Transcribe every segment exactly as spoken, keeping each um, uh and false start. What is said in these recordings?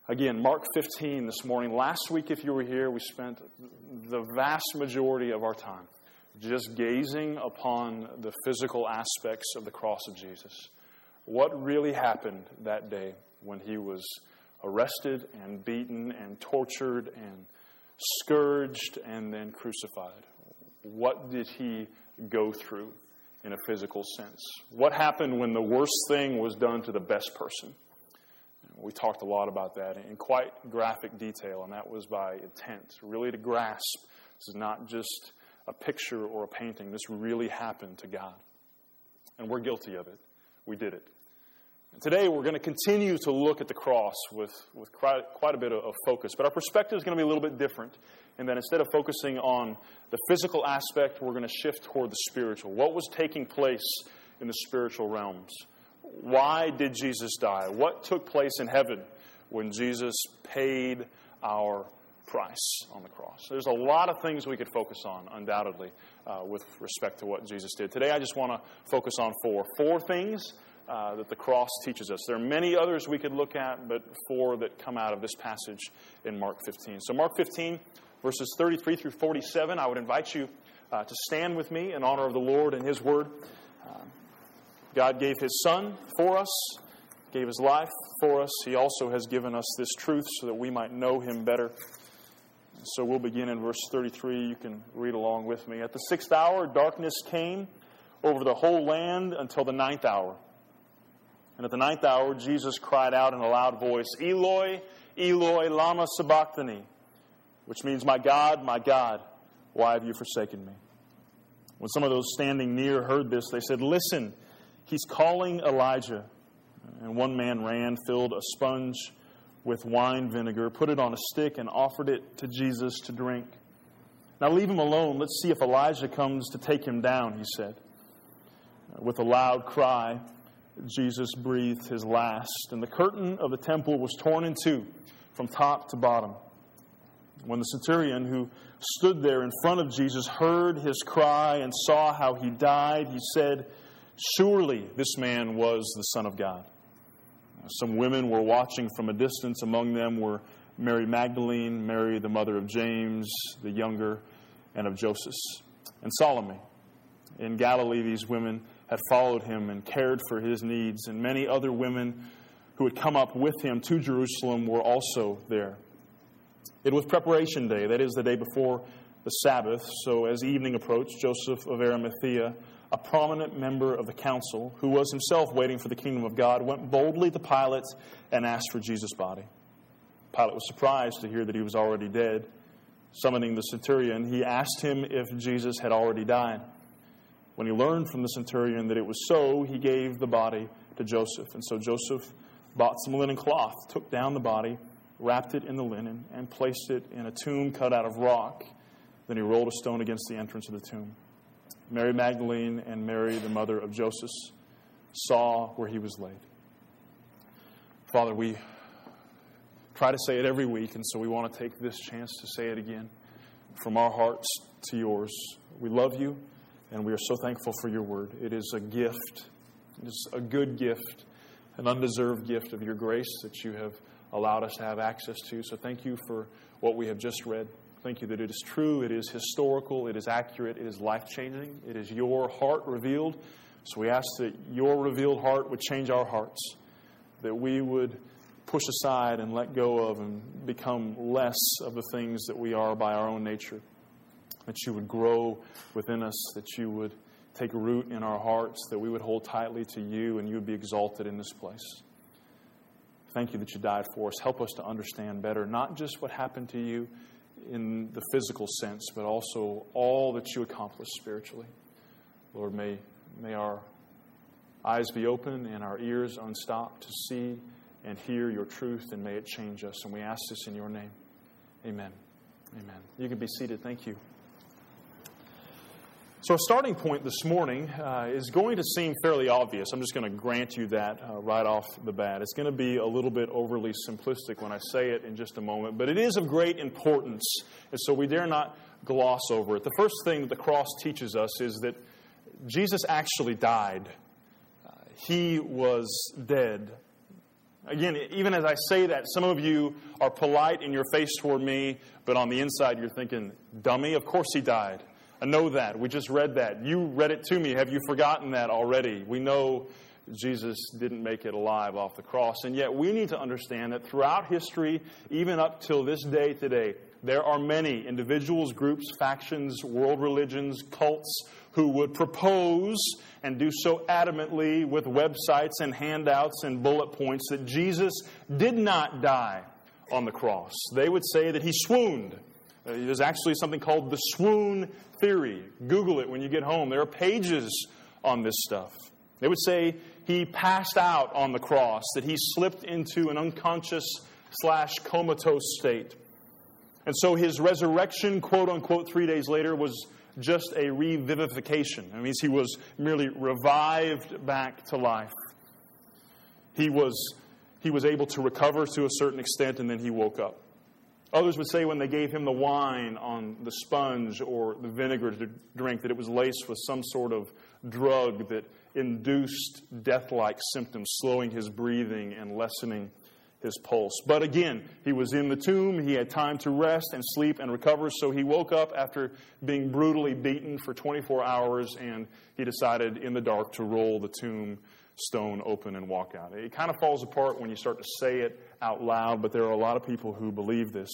Again, Mark fifteen this morning. Last week, if you were here, we spent the vast majority of our time just gazing upon the physical aspects of the cross of Jesus. What really happened that day when he was arrested and beaten and tortured and scourged and then crucified? What did he go through in a physical sense? What happened when the worst thing was done to the best person? We talked a lot about that in quite graphic detail, and that was by intent, really to grasp. This is not just a picture or a painting. This really happened to God. And we're guilty of it. We did it. And today we're going to continue to look at the cross with, with quite, quite a bit of, of focus. But our perspective is going to be a little bit different. And that instead of focusing on the physical aspect, we're going to shift toward the spiritual. What was taking place in the spiritual realms? Why did Jesus die? What took place in heaven when Jesus paid our price on the cross? There's a lot of things we could focus on, undoubtedly, uh, with respect to what Jesus did. Today I just want to focus on four. Four things uh, that the cross teaches us. There are many others we could look at, but four that come out of this passage in Mark fifteen. So Mark fifteen, verses thirty-three through forty-seven, I would invite you uh, to stand with me in honor of the Lord and His Word. Uh, God gave His Son for us, gave His life for us. He also has given us this truth so that we might know Him better. So we'll begin in verse thirty-three. You can read along with me. At the sixth hour, darkness came over the whole land until the ninth hour. And at the ninth hour, Jesus cried out in a loud voice, Eloi, Eloi, lama sabachthani, which means, my God, my God, why have you forsaken me? When some of those standing near heard this, they said, listen, he's calling Elijah. And one man ran, filled a sponge with wine vinegar, put it on a stick, and offered it to Jesus to drink. Now leave him alone. Let's see if Elijah comes to take him down, he said. With a loud cry, Jesus breathed his last, and the curtain of the temple was torn in two from top to bottom. When the centurion who stood there in front of Jesus heard his cry and saw how he died, he said, surely this man was the Son of God. Some women were watching from a distance. Among them were Mary Magdalene, Mary the mother of James the younger, and of Joseph, and Salome. In Galilee, these women had followed him and cared for his needs, and many other women who had come up with him to Jerusalem were also there. It was preparation day, that is, the day before the Sabbath. So as evening approached, Joseph of Arimathea, a prominent member of the council, who was himself waiting for the kingdom of God, went boldly to Pilate and asked for Jesus' body. Pilate was surprised to hear that he was already dead. Summoning the centurion, he asked him if Jesus had already died. When he learned from the centurion that it was so, he gave the body to Joseph. And so Joseph bought some linen cloth, took down the body, wrapped it in the linen, and placed it in a tomb cut out of rock. Then he rolled a stone against the entrance of the tomb. Mary Magdalene and Mary, the mother of Joseph, saw where he was laid. Father, we try to say it every week, and so we want to take this chance to say it again. From our hearts to yours, we love you, and we are so thankful for your word. It is a gift. It is a good gift, an undeserved gift of your grace that you have allowed us to have access to. So thank you for what we have just read. Thank you that it is true, it is historical, it is accurate, it is life-changing. It is your heart revealed. So we ask that your revealed heart would change our hearts, that we would push aside and let go of and become less of the things that we are by our own nature, that you would grow within us, that you would take root in our hearts, that we would hold tightly to you and you would be exalted in this place. Thank you that you died for us. Help us to understand better, not just what happened to you in the physical sense, but also all that you accomplished spiritually. Lord, may, may our eyes be open and our ears unstopped to see and hear your truth, and may it change us. And we ask this in your name. Amen. Amen. You can be seated. Thank you. So a starting point this morning uh, is going to seem fairly obvious. I'm just going to grant you that uh, right off the bat. It's going to be a little bit overly simplistic when I say it in just a moment, but it is of great importance, and so we dare not gloss over it. The first thing that the cross teaches us is that Jesus actually died. Uh, he was dead. Again, even as I say that, some of you are polite in your face toward me, but on the inside you're thinking, dummy, of course he died. I know that. We just read that. You read it to me. Have you forgotten that already? We know Jesus didn't make it alive off the cross. And yet we need to understand that throughout history, even up till this day today, there are many individuals, groups, factions, world religions, cults who would propose and do so adamantly with websites and handouts and bullet points that Jesus did not die on the cross. They would say that he swooned. Uh, there's actually something called the swoon theory. Google it when you get home. There are pages on this stuff. They would say he passed out on the cross, that he slipped into an unconscious slash comatose state. And so his resurrection, quote unquote, three days later was just a revivification. That means he was merely revived back to life. He was, he was able to recover to a certain extent, and then he woke up. Others would say when they gave him the wine on the sponge or the vinegar to drink that it was laced with some sort of drug that induced death-like symptoms, slowing his breathing and lessening his pulse. But again, he was in the tomb. He had time to rest and sleep and recover. So he woke up after being brutally beaten for twenty-four hours, and he decided in the dark to roll the tomb stone open and walk out. It kind of falls apart when you start to say it out loud, but there are a lot of people who believe this.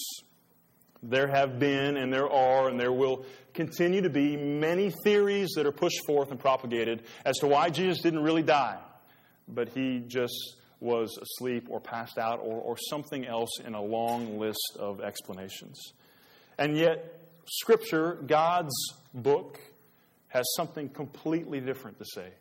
There have been, and there are, and there will continue to be many theories that are pushed forth and propagated as to why Jesus didn't really die, but he just was asleep or passed out or, or something else in a long list of explanations. And yet, Scripture, God's book, has something completely different to say.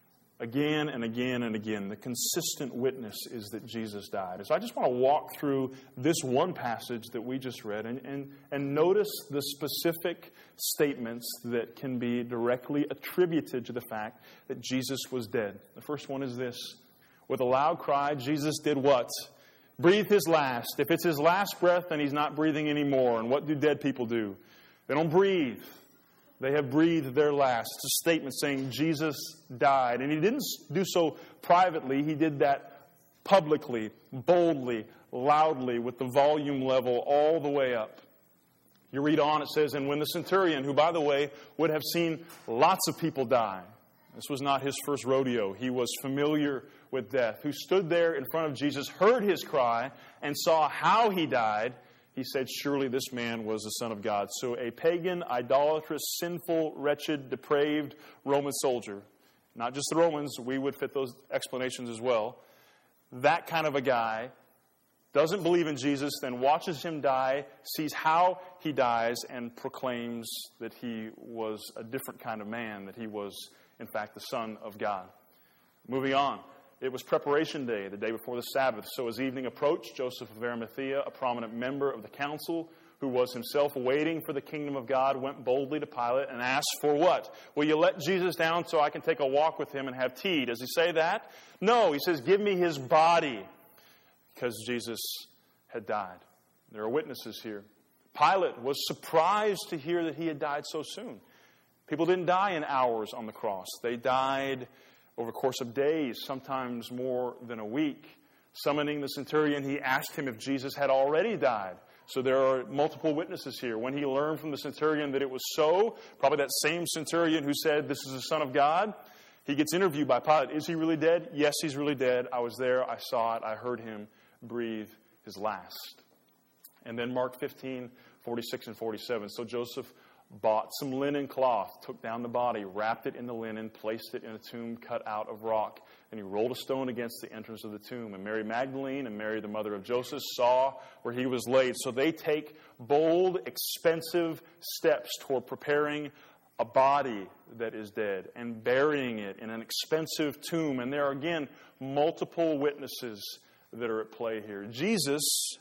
Again and again and again, the consistent witness is that Jesus died. And so I just want to walk through this one passage that we just read and, and, and notice the specific statements that can be directly attributed to the fact that Jesus was dead. The first one is this. With a loud cry, Jesus did what? Breathe his last. If it's his last breath, then he's not breathing anymore. And what do dead people do? They don't breathe. They have breathed their last. It's a statement saying Jesus died. And he didn't do so privately. He did that publicly, boldly, loudly, with the volume level all the way up. You read on, it says, and when the centurion, who, by the way, would have seen lots of people die. This was not his first rodeo. He was familiar with death. Who stood there in front of Jesus, heard his cry, and saw how he died. He said, surely this man was the Son of God. So a pagan, idolatrous, sinful, wretched, depraved Roman soldier, not just the Romans, we would fit those explanations as well. That kind of a guy doesn't believe in Jesus, then watches him die, sees how he dies, and proclaims that he was a different kind of man, that he was, in fact, the Son of God. Moving on. It was preparation day, the day before the Sabbath. So as evening approached, Joseph of Arimathea, a prominent member of the council, who was himself waiting for the kingdom of God, went boldly to Pilate and asked for what? Will you let Jesus down so I can take a walk with him and have tea? Does he say that? No, he says, give me his body, because Jesus had died. There are witnesses here. Pilate was surprised to hear that he had died so soon. People didn't die in hours on the cross. They died over the course of days, sometimes more than a week. Summoning the centurion, he asked him if Jesus had already died. So there are multiple witnesses here. When he learned from the centurion that it was so, probably that same centurion who said, this is the Son of God, he gets interviewed by Pilate. Is he really dead? Yes, he's really dead. I was there. I saw it. I heard him breathe his last. And then Mark fifteen, forty-six and forty-seven. So Joseph bought some linen cloth, took down the body, wrapped it in the linen, placed it in a tomb cut out of rock. And he rolled a stone against the entrance of the tomb. And Mary Magdalene and Mary, the mother of Joseph, saw where he was laid. So they take bold, expensive steps toward preparing a body that is dead and burying it in an expensive tomb. And there are, again, multiple witnesses that are at play here. Jesus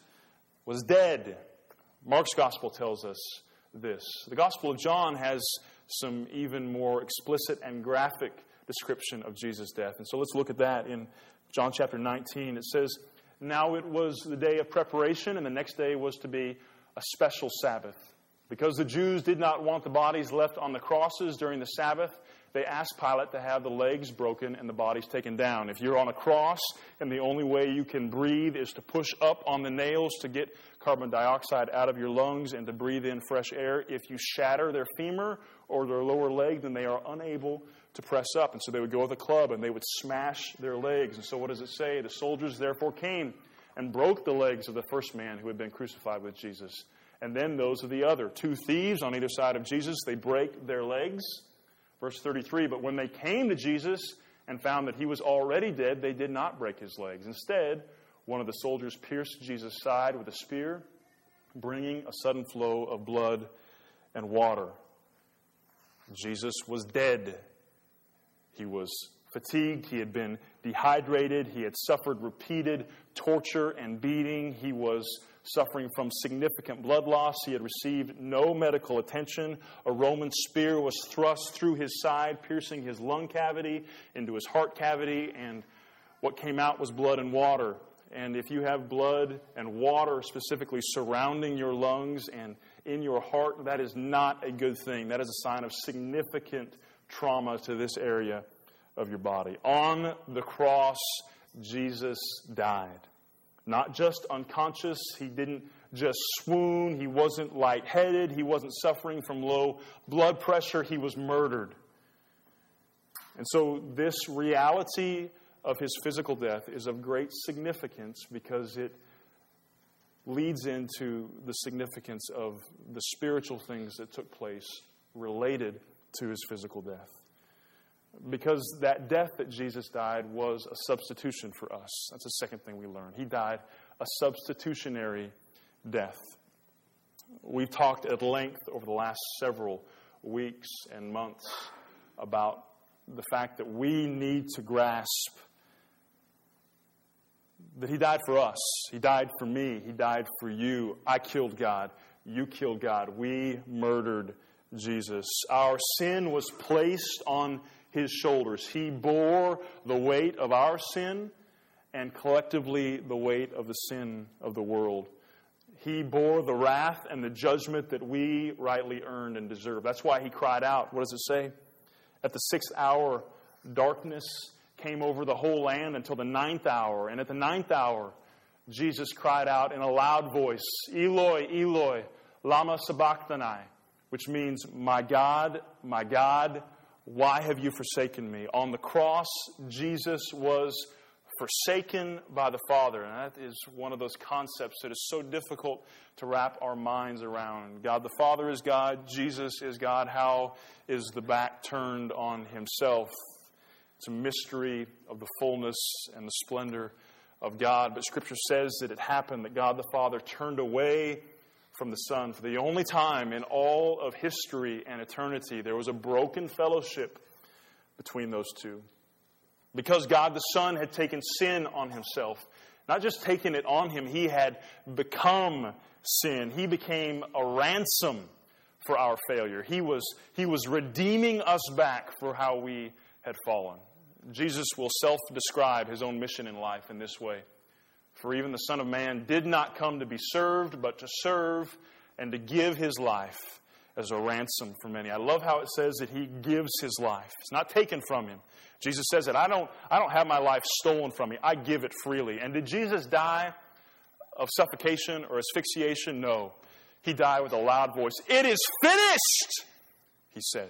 was dead. Mark's gospel tells us this. The Gospel of John has some even more explicit and graphic description of Jesus' death. And so let's look at that in John chapter nineteen. It says, now it was the day of preparation, and the next day was to be a special Sabbath. Because the Jews did not want the bodies left on the crosses during the Sabbath, they asked Pilate to have the legs broken and the bodies taken down. If you're on a cross and the only way you can breathe is to push up on the nails to get carbon dioxide out of your lungs and to breathe in fresh air, if you shatter their femur or their lower leg, then they are unable to press up. And so they would go with a club and they would smash their legs. And so what does it say? The soldiers therefore came and broke the legs of the first man who had been crucified with Jesus. And then those of the other. Two thieves on either side of Jesus, they break their legs. Verse thirty-three, but when they came to Jesus and found that he was already dead, they did not break his legs. Instead, one of the soldiers pierced Jesus' side with a spear, bringing a sudden flow of blood and water. Jesus was dead. He was fatigued. He had been dehydrated. He had suffered repeated torture and beating. He was suffering from significant blood loss. He had received no medical attention. A Roman spear was thrust through his side, piercing his lung cavity into his heart cavity, and what came out was blood and water. And if you have blood and water specifically surrounding your lungs and in your heart, that is not a good thing. That is a sign of significant trauma to this area of your body. On the cross, Jesus died. Not just unconscious. He didn't just swoon. He wasn't lightheaded. He wasn't suffering from low blood pressure. He was murdered. And so this reality of his physical death is of great significance because it leads into the significance of the spiritual things that took place related to his physical death. Because that death that Jesus died was a substitution for us. That's the second thing we learned. He died a substitutionary death. We've talked at length over the last several weeks and months about the fact that we need to grasp that he died for us. He died for me. He died for you. I killed God. You killed God. We murdered Jesus. Our sin was placed on his shoulders. He bore the weight of our sin and collectively the weight of the sin of the world. He bore the wrath and the judgment that we rightly earned and deserved. That's why he cried out. What does it say? At the sixth hour, darkness came over the whole land until the ninth hour. And at the ninth hour, Jesus cried out in a loud voice, Eloi, Eloi, lama sabachthani, which means, my God, my God, why have you forsaken me? On the cross, Jesus was forsaken by the Father. And that is one of those concepts that is so difficult to wrap our minds around. God the Father is God. Jesus is God. How is the back turned on himself? It's a mystery of the fullness and the splendor of God. But Scripture says that it happened that God the Father turned away from the Son. For the only time in all of history and eternity, there was a broken fellowship between those two. Because God the Son had taken sin on himself. Not just taken it on him, he had become sin. He became a ransom for our failure. He was, he was redeeming us back for how we had fallen. Jesus will self-describe his own mission in life in this way. For even the Son of Man did not come to be served, but to serve and to give his life as a ransom for many. I love how it says that he gives his life. It's not taken from him. Jesus says that I don't, I don't have my life stolen from me. I give it freely. And did Jesus die of suffocation or asphyxiation? No. He died with a loud voice. It is finished, he said.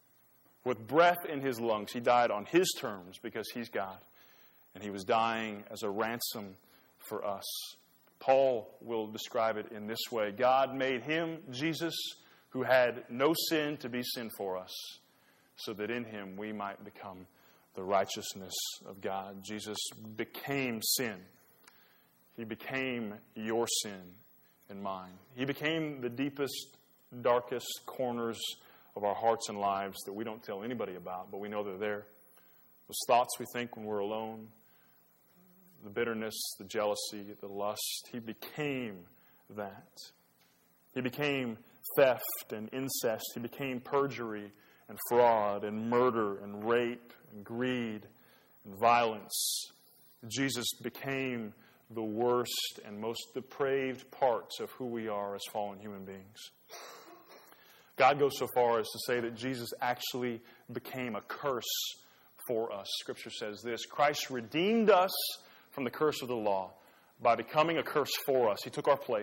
With breath in his lungs, he died on his terms because he's God. And he was dying as a ransom for us. Paul will describe it in this way. God made him, Jesus, who had no sin, to be sin for us, so that in him we might become the righteousness of God. Jesus became sin. He became your sin and mine. He became the deepest, darkest corners of our hearts and lives that we don't tell anybody about, but we know they're there. Those thoughts we think when we're alone, the bitterness, the jealousy, the lust. He became that. He became theft and incest. He became perjury and fraud and murder and rape and greed and violence. Jesus became the worst and most depraved parts of who we are as fallen human beings. God goes so far as to say that Jesus actually became a curse for us. Scripture says this: Christ redeemed us from the curse of the law by becoming a curse for us. He took our place.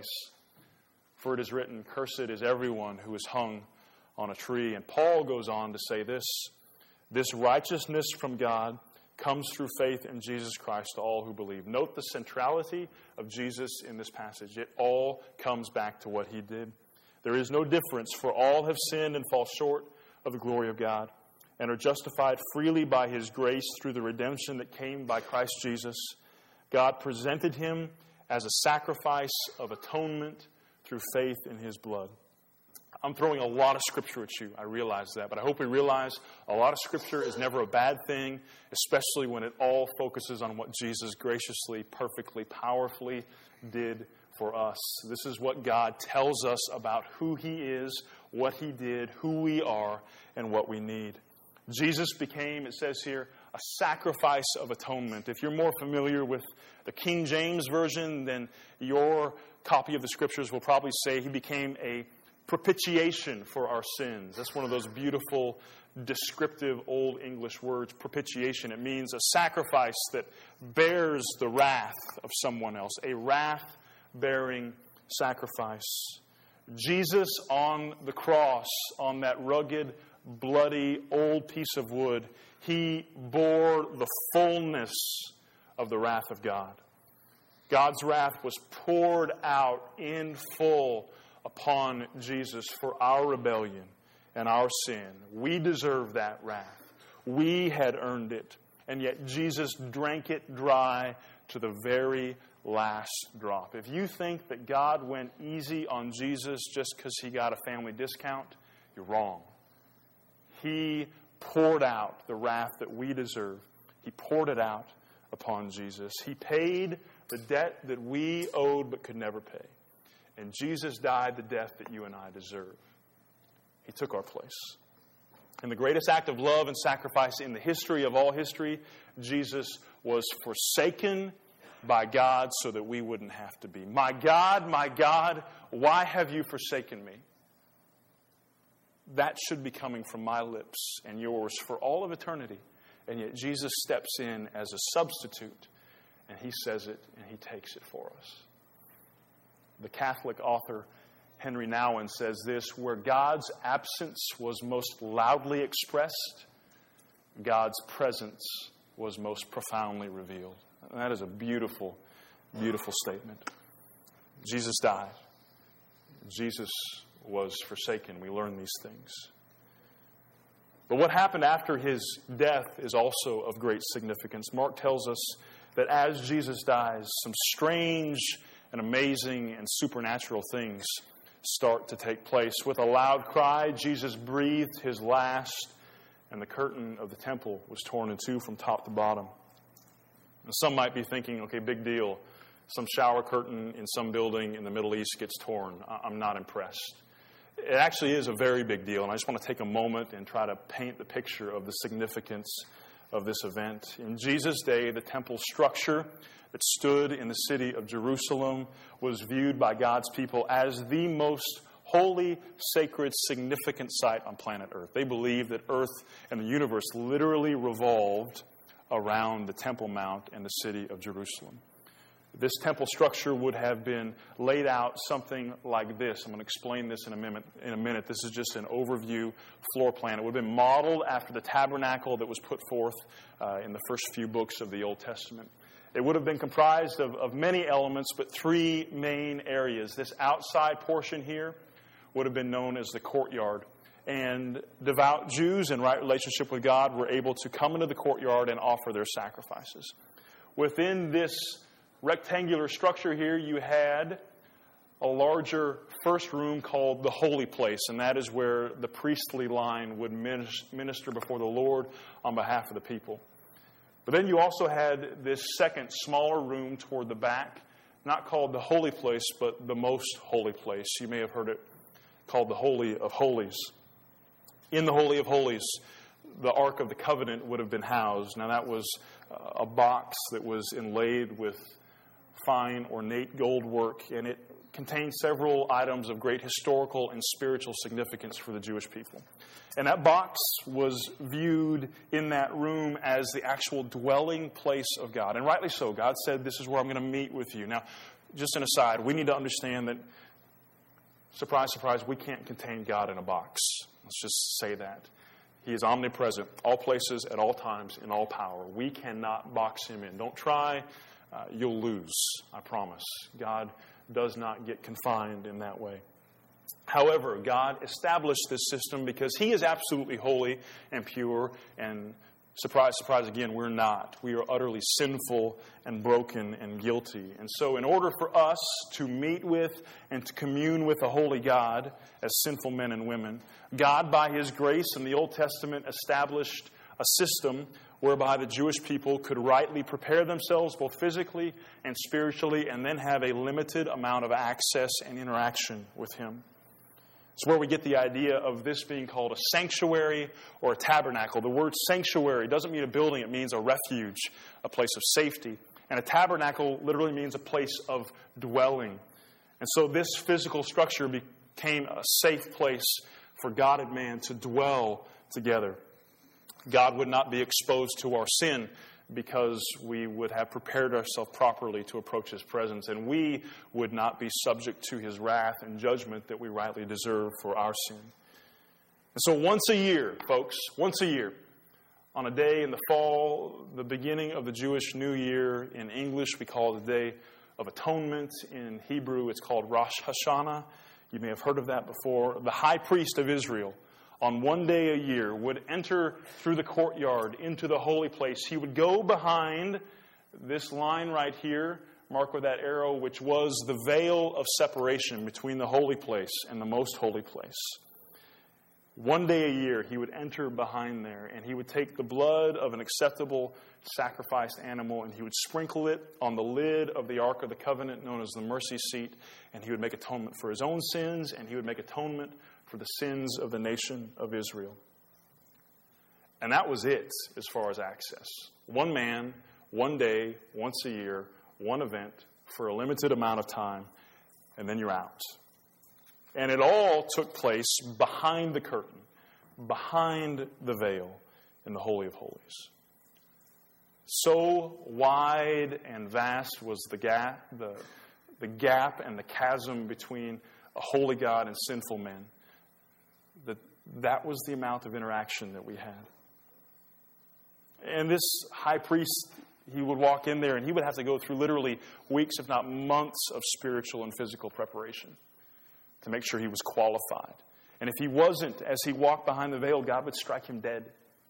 For it is written, cursed is everyone who is hung on a tree. And Paul goes on to say this: this righteousness from God comes through faith in Jesus Christ to all who believe. Note the centrality of Jesus in this passage. It all comes back to what he did. There is no difference, for all have sinned and fall short of the glory of God, and are justified freely by his grace through the redemption that came by Christ Jesus. God presented him as a sacrifice of atonement through faith in his blood. I'm throwing a lot of Scripture at you. I realize that. But I hope we realize a lot of Scripture is never a bad thing, especially when it all focuses on what Jesus graciously, perfectly, powerfully did for us. This is what God tells us about who he is, what he did, who we are, and what we need. Jesus became, it says here, a sacrifice of atonement. If you're more familiar with the King James Version, then your copy of the Scriptures will probably say he became a propitiation for our sins. That's one of those beautiful, descriptive Old English words, propitiation. It means a sacrifice that bears the wrath of someone else, a wrath-bearing sacrifice. Jesus on the cross, on that rugged, bloody, old piece of wood, he bore the fullness of the wrath of God. God's wrath was poured out in full upon Jesus for our rebellion and our sin. We deserve that wrath. We had earned it. And yet Jesus drank it dry to the very last drop. If you think that God went easy on Jesus just because he got a family discount, you're wrong. He poured out the wrath that we deserve. He poured it out upon Jesus. He paid the debt that we owed but could never pay. And Jesus died the death that you and I deserve. He took our place. In the greatest act of love and sacrifice in the history of all history, Jesus was forsaken by God so that we wouldn't have to be. My God, my God, why have you forsaken me? That should be coming from my lips and yours for all of eternity. And yet Jesus steps in as a substitute, and he says it, and he takes it for us. The Catholic author Henry Nouwen says this: where God's absence was most loudly expressed, God's presence was most profoundly revealed. And that is a beautiful, beautiful statement. Jesus died. Jesus was forsaken. We learn these things. But what happened after his death is also of great significance. Mark tells us that as Jesus dies, some strange and amazing and supernatural things start to take place. With a loud cry, Jesus breathed his last, and the curtain of the temple was torn in two from top to bottom. And some might be thinking, okay, big deal. Some shower curtain in some building in the Middle East gets torn. I'm not impressed. It actually is a very big deal, and I just want to take a moment and try to paint the picture of the significance of this event. In Jesus' day, the temple structure that stood in the city of Jerusalem was viewed by God's people as the most holy, sacred, significant site on planet Earth. They believed that Earth and the universe literally revolved around the Temple Mount and the city of Jerusalem. This temple structure would have been laid out something like this. I'm going to explain this in a minute. In a minute. This is just an overview floor plan. It would have been modeled after the tabernacle that was put forth uh, in the first few books of the Old Testament. It would have been comprised of, of many elements, but three main areas. This outside portion here would have been known as the courtyard. And devout Jews in right relationship with God were able to come into the courtyard and offer their sacrifices. Within this rectangular structure here, you had a larger first room called the Holy Place, and that is where the priestly line would minister before the Lord on behalf of the people. But then you also had this second, smaller room toward the back, not called the Holy Place, but the Most Holy Place. You may have heard it called the Holy of Holies. In the Holy of Holies, the Ark of the Covenant would have been housed. Now, that was a box that was inlaid with fine, ornate gold work, and it contained several items of great historical and spiritual significance for the Jewish people. And that box was viewed in that room as the actual dwelling place of God. And rightly so. God said, this is where I'm going to meet with you. Now, just an aside, we need to understand that, surprise, surprise, we can't contain God in a box. Let's just say that. He is omnipresent, all places, at all times, in all power. We cannot box him in. Don't try. Uh, you'll lose, I promise. God does not get confined in that way. However, God established this system because he is absolutely holy and pure. And surprise, surprise, again, we're not. We are utterly sinful and broken and guilty. And so in order for us to meet with and to commune with a holy God as sinful men and women, God, by his grace in the Old Testament, established a system whereby the Jewish people could rightly prepare themselves both physically and spiritually and then have a limited amount of access and interaction with him. It's where we get the idea of this being called a sanctuary or a tabernacle. The word sanctuary doesn't mean a building. It means a refuge, a place of safety. And a tabernacle literally means a place of dwelling. And so this physical structure became a safe place for God and man to dwell together. God would not be exposed to our sin because we would have prepared ourselves properly to approach his presence, and we would not be subject to his wrath and judgment that we rightly deserve for our sin. And so once a year, folks, once a year, on a day in the fall, the beginning of the Jewish New Year, in English we call it the Day of Atonement. In Hebrew it's called Rosh Hashanah. You may have heard of that before. The high priest of Israel, on one day a year, would enter through the courtyard into the holy place. He would go behind this line right here, marked with that arrow, which was the veil of separation between the holy place and the most holy place. One day a year, he would enter behind there, and he would take the blood of an acceptable sacrificed animal, and he would sprinkle it on the lid of the Ark of the Covenant, known as the mercy seat, and he would make atonement for his own sins, and he would make atonement for the sins of the nation of Israel. And that was it as far as access. One man, one day, once a year, one event for a limited amount of time, and then you're out. And it all took place behind the curtain, behind the veil in the Holy of Holies. So wide and vast was the gap, the, the gap and the chasm between a holy God and sinful men, that that was the amount of interaction that we had. And this high priest, he would walk in there and he would have to go through literally weeks, if not months, of spiritual and physical preparation to make sure he was qualified. And if he wasn't, as he walked behind the veil, God would strike him dead.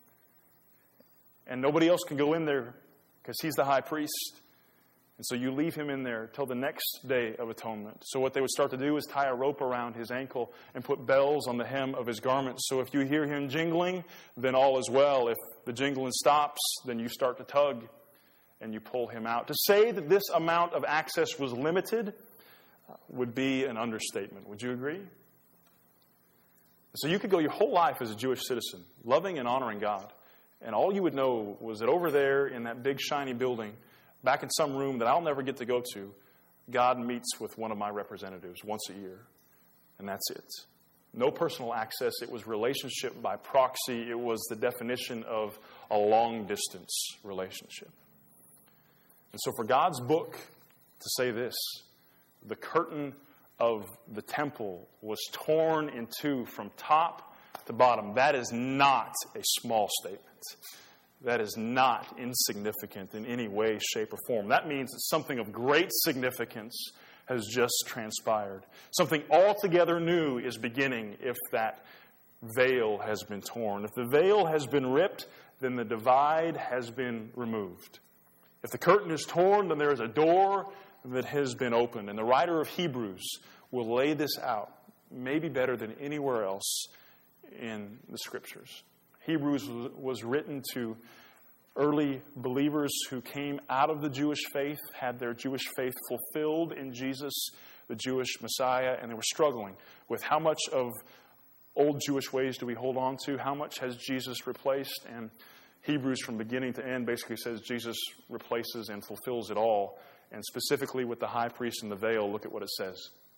And nobody else can go in there because he's the high priest. And so you leave him in there till the next day of atonement. So what they would start to do is tie a rope around his ankle and put bells on the hem of his garment. So if you hear him jingling, then all is well. If the jingling stops, then you start to tug and you pull him out. To say that this amount of access was limited would be an understatement. Would you agree? So you could go your whole life as a Jewish citizen, loving and honoring God. And all you would know was that over there in that big shiny building, back in some room that I'll never get to go to, God meets with one of my representatives once a year. And that's it. No personal access. It was relationship by proxy. It was the definition of a long-distance relationship. And so for God's book to say this, the curtain of the temple was torn in two from top to bottom. That is not a small statement. That is not insignificant in any way, shape, or form. That means that something of great significance has just transpired. Something altogether new is beginning if that veil has been torn. If the veil has been ripped, then the divide has been removed. If the curtain is torn, then there is a door that has been opened. And the writer of Hebrews will lay this out, maybe better than anywhere else in the Scriptures. Hebrews was written to early believers who came out of the Jewish faith, had their Jewish faith fulfilled in Jesus, the Jewish Messiah, and they were struggling with how much of old Jewish ways do we hold on to? How much has Jesus replaced? And Hebrews from beginning to end basically says Jesus replaces and fulfills it all. And specifically with the high priest and the veil, look at what it says.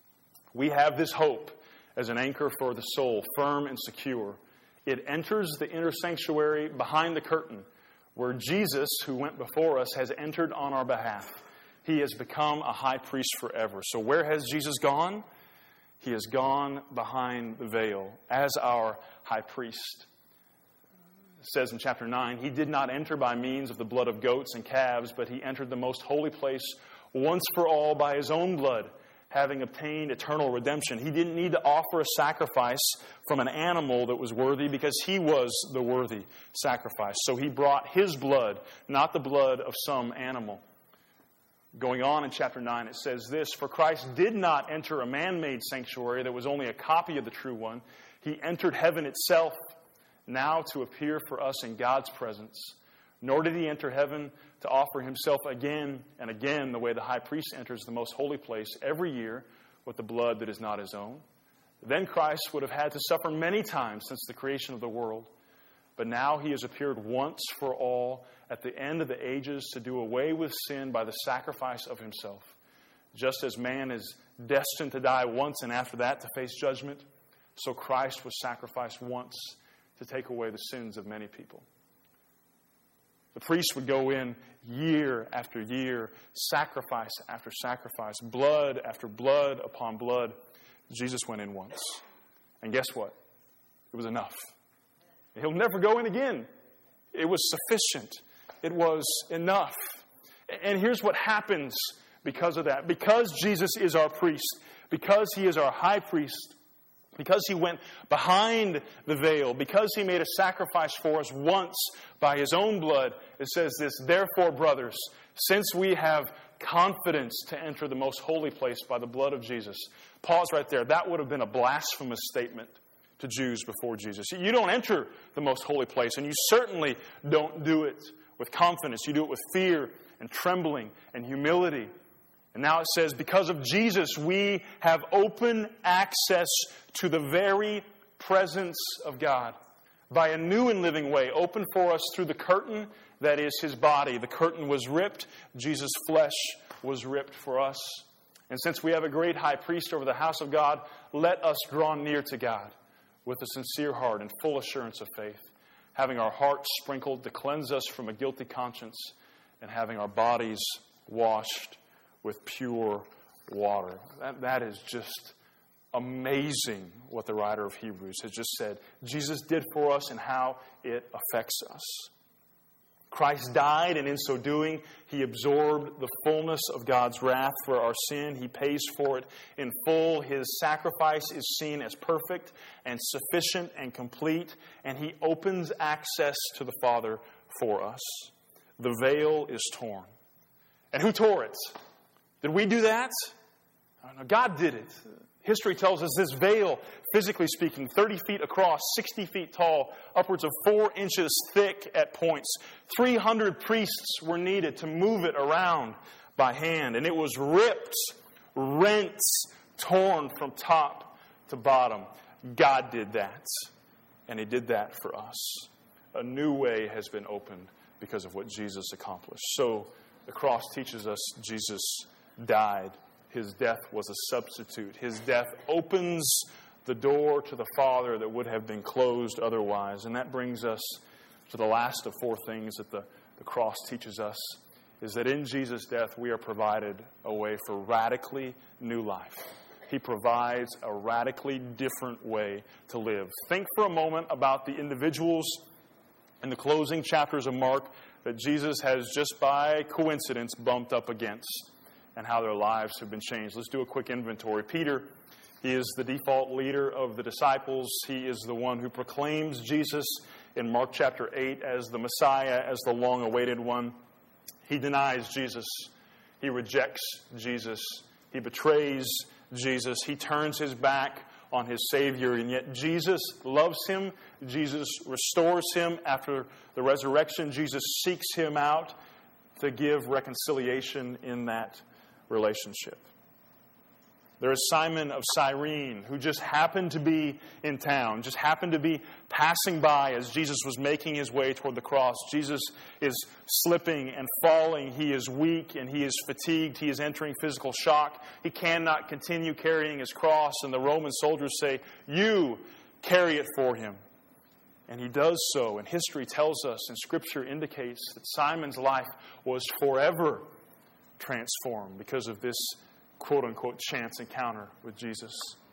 We have this hope as an anchor for the soul, firm and secure. It enters the inner sanctuary behind the curtain, where Jesus, who went before us, has entered on our behalf. He has become a high priest forever. So where has Jesus gone? He has gone behind the veil as our high priest. It says in chapter nine, He did not enter by means of the blood of goats and calves, but He entered the most holy place once for all by His own blood, having obtained eternal redemption. He didn't need to offer a sacrifice from an animal that was worthy, because He was the worthy sacrifice. So He brought His blood, not the blood of some animal. Going on in chapter nine, it says this, For Christ did not enter a man-made sanctuary that was only a copy of the true one. He entered heaven itself, now to appear for us in God's presence. Nor did He enter heaven to offer Himself again and again, the way the high priest enters the most holy place every year with the blood that is not his own. Then Christ would have had to suffer many times since the creation of the world. But now He has appeared once for all at the end of the ages to do away with sin by the sacrifice of Himself. Just as man is destined to die once and after that to face judgment, so Christ was sacrificed once to take away the sins of many people. The priest would go in year after year, sacrifice after sacrifice, blood after blood upon blood. Jesus went in once. And guess what? It was enough. He'll never go in again. It was sufficient. It was enough. And here's what happens because of that. Because Jesus is our priest, because He is our high priest, because He went behind the veil, because He made a sacrifice for us once by His own blood, it says this, Therefore, brothers, since we have confidence to enter the most holy place by the blood of Jesus. Pause right there. That would have been a blasphemous statement to Jews before Jesus. You don't enter the most holy place, and you certainly don't do it with confidence. You do it with fear and trembling and humility. And now it says, because of Jesus, we have open access to the very presence of God by a new and living way, open for us through the curtain that is His body. The curtain was ripped. Jesus' flesh was ripped for us. And since we have a great high priest over the house of God, let us draw near to God with a sincere heart and full assurance of faith, having our hearts sprinkled to cleanse us from a guilty conscience, and having our bodies washed with pure water. That, that is just amazing what the writer of Hebrews has just said. Jesus did for us and how it affects us. Christ died, and in so doing, He absorbed the fullness of God's wrath for our sin. He pays for it in full. His sacrifice is seen as perfect and sufficient and complete, and He opens access to the Father for us. The veil is torn. And who tore it? Did we do that? No, God did it. History tells us this veil, physically speaking, thirty feet across, sixty feet tall, upwards of four inches thick at points. three hundred priests were needed to move it around by hand. And it was ripped, rent, torn from top to bottom. God did that. And He did that for us. A new way has been opened because of what Jesus accomplished. So the cross teaches us Jesus died. His death was a substitute. His death opens the door to the Father that would have been closed otherwise. And that brings us to the last of four things that the, the cross teaches us, is that in Jesus' death we are provided a way for radically new life. He provides a radically different way to live. Think for a moment about the individuals in the closing chapters of Mark that Jesus has just by coincidence bumped up against, and how their lives have been changed. Let's do a quick inventory. Peter, he is the default leader of the disciples. He is the one who proclaims Jesus in Mark chapter eight as the Messiah, as the long-awaited one. He denies Jesus. He rejects Jesus. He betrays Jesus. He turns his back on his Savior, and yet Jesus loves him. Jesus restores him after the resurrection. Jesus seeks him out to give reconciliation in that relationship. There is Simon of Cyrene, who just happened to be in town, just happened to be passing by as Jesus was making his way toward the cross. Jesus is slipping and falling. He is weak and he is fatigued. He is entering physical shock. He cannot continue carrying his cross. And the Roman soldiers say, "You carry it for him." And he does so. And history tells us, and Scripture indicates, that Simon's life was forever transformed because of this quote-unquote chance encounter with Jesus.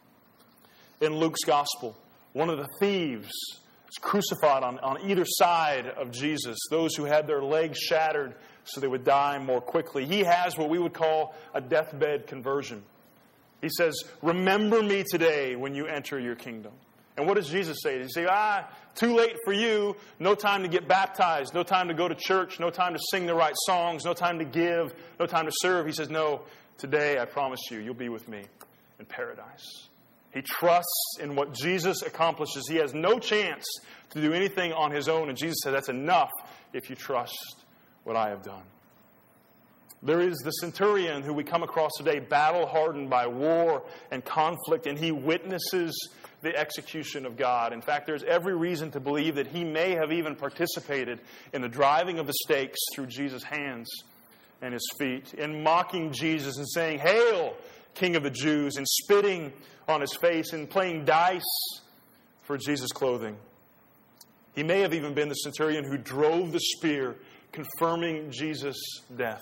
In Luke's Gospel, one of the thieves is crucified on, on either side of Jesus, those who had their legs shattered so they would die more quickly. He has what we would call a deathbed conversion. He says, "Remember me today when you enter your kingdom." And what does Jesus say? Does he say, ah, too late for you, no time to get baptized, no time to go to church, no time to sing the right songs, no time to give, no time to serve? He says, no, today I promise you, you'll be with me in paradise. He trusts in what Jesus accomplishes. He has no chance to do anything on his own. And Jesus said, that's enough if you trust what I have done. There is the centurion who we come across today, battle-hardened by war and conflict, and he witnesses the execution of God. In fact, there's every reason to believe that he may have even participated in the driving of the stakes through Jesus' hands and his feet, in mocking Jesus and saying, "Hail, King of the Jews," and spitting on his face and playing dice for Jesus' clothing. He may have even been the centurion who drove the spear, confirming Jesus' death.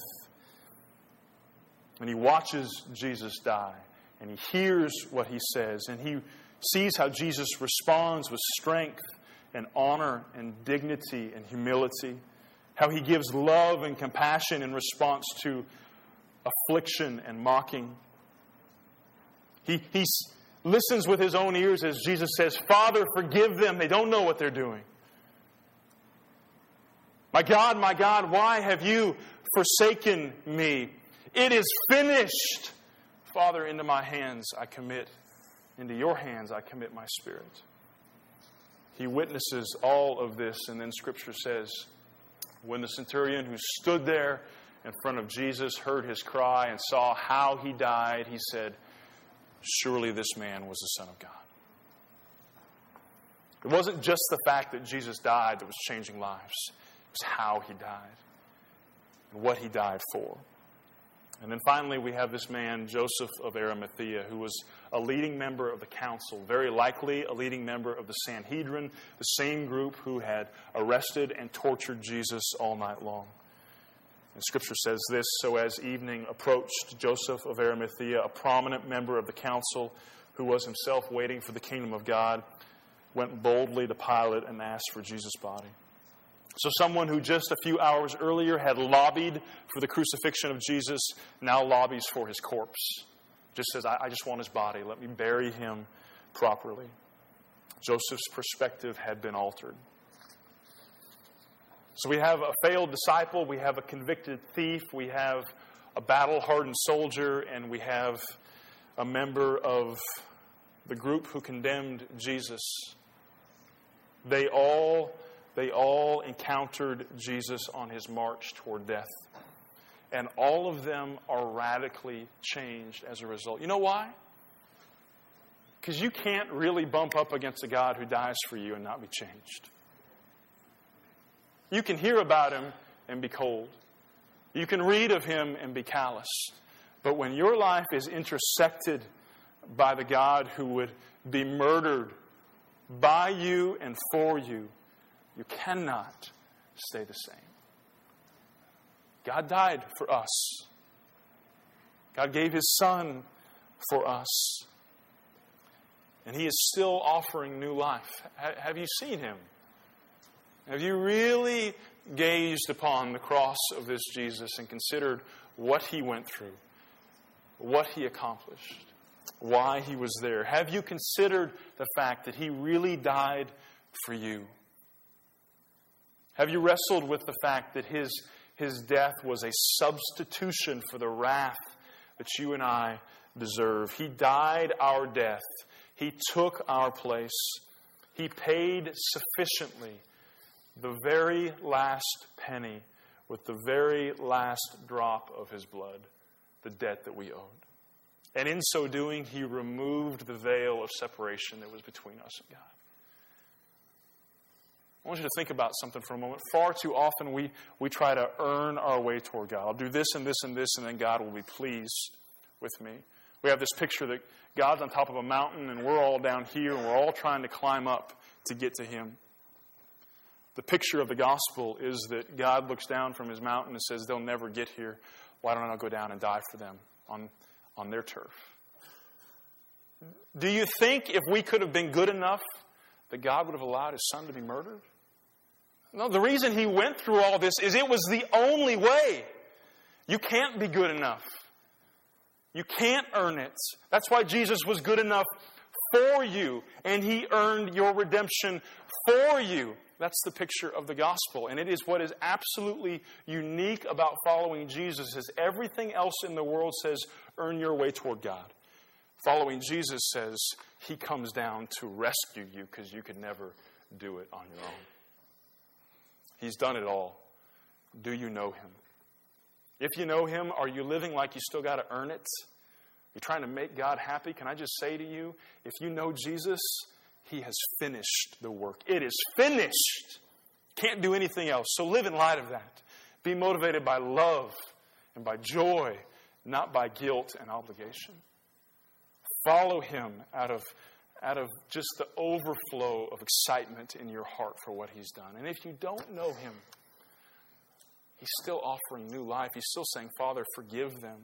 And he watches Jesus die, and he hears what he says, and he sees how Jesus responds with strength and honor and dignity and humility, how he gives love and compassion in response to affliction and mocking. He, he listens with his own ears as Jesus says, "Father, forgive them. They don't know what they're doing. My God, my God, why have you forsaken me? It is finished. Father, into my hands I commit, into your hands I commit my spirit." He witnesses all of this, and then Scripture says, when the centurion who stood there in front of Jesus heard his cry and saw how he died, he said, "Surely this man was the Son of God." It wasn't just the fact that Jesus died that was changing lives. It was how he died and what he died for. And then finally, we have this man, Joseph of Arimathea, who was a leading member of the council, very likely a leading member of the Sanhedrin, the same group who had arrested and tortured Jesus all night long. And Scripture says this, "So as evening approached, Joseph of Arimathea, a prominent member of the council, who was himself waiting for the kingdom of God, went boldly to Pilate and asked for Jesus' body." So someone who just a few hours earlier had lobbied for the crucifixion of Jesus now lobbies for his corpse. Just says, I, I just want his body. Let me bury him properly. Joseph's perspective had been altered. So we have a failed disciple, we have a convicted thief, we have a battle-hardened soldier, and we have a member of the group who condemned Jesus. They all... They all encountered Jesus on his march toward death. And all of them are radically changed as a result. You know why? Because you can't really bump up against a God who dies for you and not be changed. You can hear about him and be cold. You can read of him and be callous. But when your life is intersected by the God who would be murdered by you and for you, you cannot stay the same. God died for us. God gave his Son for us. And he is still offering new life. Have you seen him? Have you really gazed upon the cross of this Jesus and considered what he went through, what he accomplished, why he was there? Have you considered the fact that he really died for you? Have you wrestled with the fact that his, his death was a substitution for the wrath that you and I deserve? He died our death. He took our place. He paid sufficiently the very last penny with the very last drop of his blood, the debt that we owed. And in so doing, he removed the veil of separation that was between us and God. I want you to think about something for a moment. Far too often we, we try to earn our way toward God. I'll do this and this and this, and then God will be pleased with me. We have this picture that God's on top of a mountain, and we're all down here, and we're all trying to climb up to get to Him. The picture of the gospel is that God looks down from His mountain and says, they'll never get here. Why don't I go down and die for them on, on their turf? Do you think if we could have been good enough that God would have allowed His Son to be murdered? No, the reason He went through all this is it was the only way. You can't be good enough. You can't earn it. That's why Jesus was good enough for you, and He earned your redemption for you. That's the picture of the gospel. And it is what is absolutely unique about following Jesus is everything else in the world says, earn your way toward God. Following Jesus says He comes down to rescue you because you could never do it on your own. He's done it all. Do you know Him? If you know Him, are you living like you still got to earn it? You're trying to make God happy? Can I just say to you, if you know Jesus, He has finished the work. It is finished. Can't do anything else. So live in light of that. Be motivated by love and by joy, not by guilt and obligation. Follow Him out of, out of just the overflow of excitement in your heart for what He's done. And if you don't know Him, He's still offering new life. He's still saying, Father, forgive them.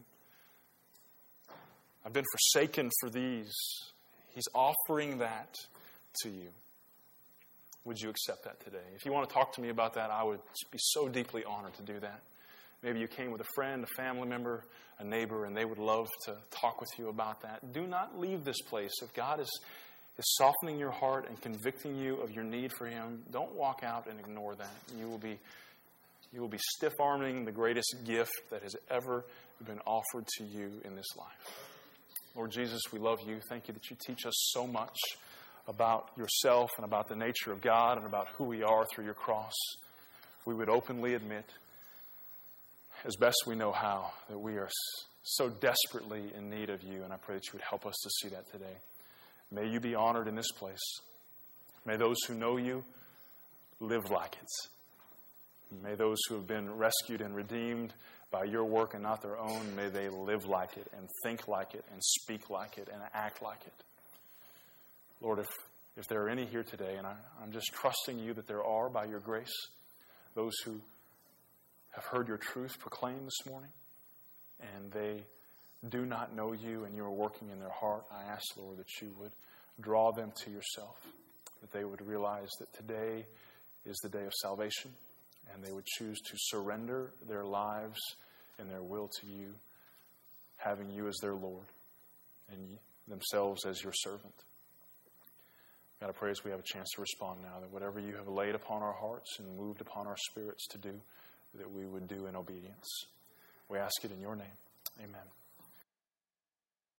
I've been forsaken for these. He's offering that to you. Would you accept that today? If you want to talk to me about that, I would be so deeply honored to do that. Maybe you came with a friend, a family member, a neighbor, and they would love to talk with you about that. Do not leave this place. If God is, is softening your heart and convicting you of your need for Him, don't walk out and ignore that. You will be You will be stiff-arming the greatest gift that has ever been offered to you in this life. Lord Jesus, we love You. Thank You that You teach us so much about Yourself and about the nature of God and about who we are through Your cross. We would openly admit, as best we know how, that we are so desperately in need of You, and I pray that You would help us to see that today. May You be honored in this place. May those who know You live like it. May those who have been rescued and redeemed by Your work and not their own, may they live like it and think like it and speak like it and act like it. Lord, if, if there are any here today, and I, I'm just trusting You that there are by Your grace, those who have heard Your truth proclaimed this morning, and they do not know You and You are working in their heart, I ask, Lord, that You would draw them to Yourself, that they would realize that today is the day of salvation, and they would choose to surrender their lives and their will to You, having You as their Lord and themselves as Your servant. God, I pray as we have a chance to respond now, that whatever You have laid upon our hearts and moved upon our spirits to do, that we would do in obedience. We ask it in Your name. Amen.